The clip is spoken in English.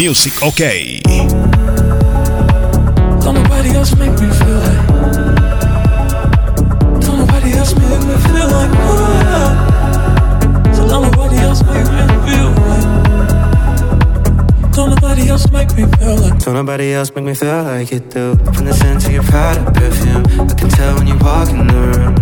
Music OK. Don't nobody else make me feel like. Don't nobody else make me feel like. So don't nobody else make me feel like. Don't nobody else make me feel like. Don't nobody else make me feel like you do. From the scent to your powder perfume, I can tell when you walk in the room.